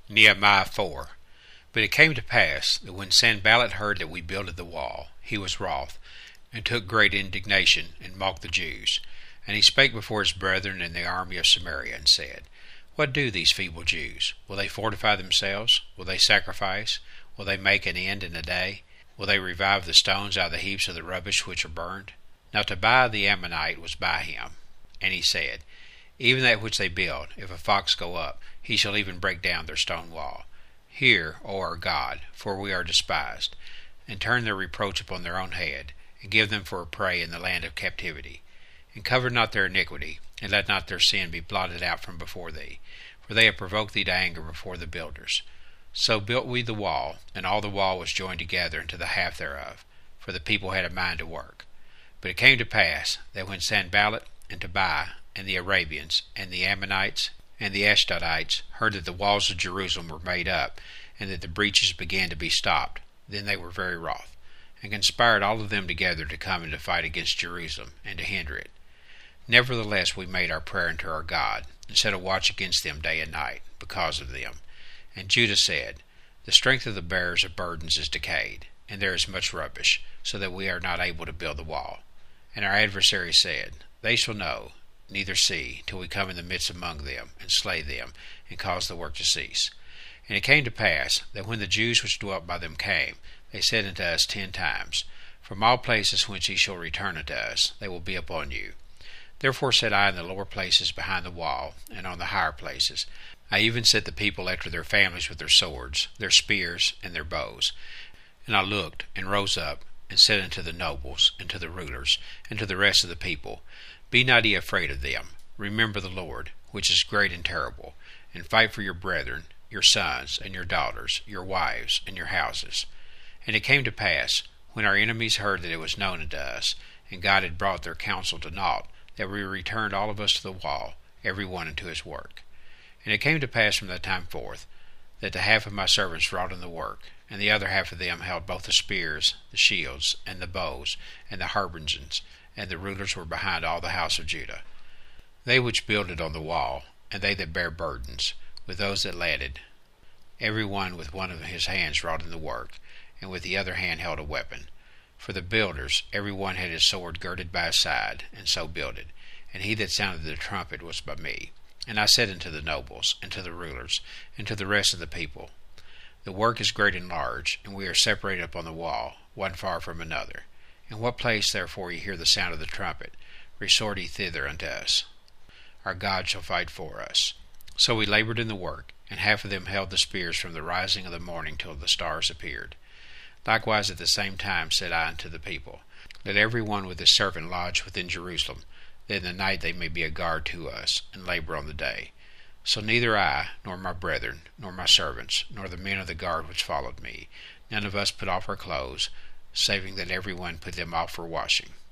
Nehemiah 4. But it came to pass that when Sanballat heard that we builded the wall, he was wroth, and took great indignation, and mocked the Jews. And he spake before his brethren in the army of Samaria, and said, What do these feeble Jews? Will they fortify themselves? Will they sacrifice? Will they make an end in a day? Will they revive the stones out of the heaps of the rubbish which are burned? Now Tobiah the Ammonite was by him, and he said, Even that which they build, if a fox go up, he shall even break down their stone wall. Hear, O our God, for we are despised, and turn their reproach upon their own head, and give them for a prey in the land of captivity. And cover not their iniquity, and let not their sin be blotted out from before thee, for they have provoked thee to anger before the builders. So built we the wall, and all the wall was joined together into the half thereof, for the people had a mind to work. But it came to pass that when Sanballat and Tobiah and the Arabians and the Ammonites and the Ashdodites heard that the walls of Jerusalem were made up, and that the breaches began to be stopped, then they were very wroth, and conspired all of them together to come and to fight against Jerusalem, and to hinder it. Nevertheless we made our prayer unto our God, and set a watch against them day and night, because of them. And Judah said, The strength of the bearers of burdens is decayed, and there is much rubbish, so that we are not able to build the wall. And our adversaries said, They shall know, neither see, till we come in the midst among them, and slay them, and cause the work to cease. And it came to pass, that when the Jews which dwelt by them came, they said unto us 10 times, From all places whence ye shall return unto us, they will be upon you. Therefore said I in the lower places behind the wall, and on the higher places, I even set the people after their families with their swords, their spears, and their bows. And I looked, and rose up, and said unto the nobles, and to the rulers, and to the rest of the people, Be not ye afraid of them. Remember the Lord, which is great and terrible, and fight for your brethren, your sons, and your daughters, your wives, and your houses. And it came to pass, when our enemies heard that it was known unto us, and God had brought their counsel to naught, that we returned all of us to the wall, every one unto his work. And it came to pass from that time forth, that the half of my servants wrought in the work, and the other half of them held both the spears, the shields, and the bows, and the habergeons, and the rulers were behind all the house of Judah. They which builded on the wall, and they that bare burdens, with those that ladded, every one with one of his hands wrought in the work, and with the other hand held a weapon. For the builders, every one had his sword girded by his side, and so builded. And he that sounded the trumpet was by me. And I said unto the nobles, and to the rulers, and to the rest of the people, The work is great and large, and we are separated upon the wall, one far from another. In what place therefore ye hear the sound of the trumpet, resort ye thither unto us. Our God shall fight for us. So we labored in the work, and half of them held the spears from the rising of the morning till the stars appeared. Likewise at the same time said I unto the people, Let every one with his servant lodge within Jerusalem, that in the night they may be a guard to us, and labor on the day. So neither I, nor my brethren, nor my servants, nor the men of the guard which followed me, none of us put off our clothes, saving that every one put them off for washing.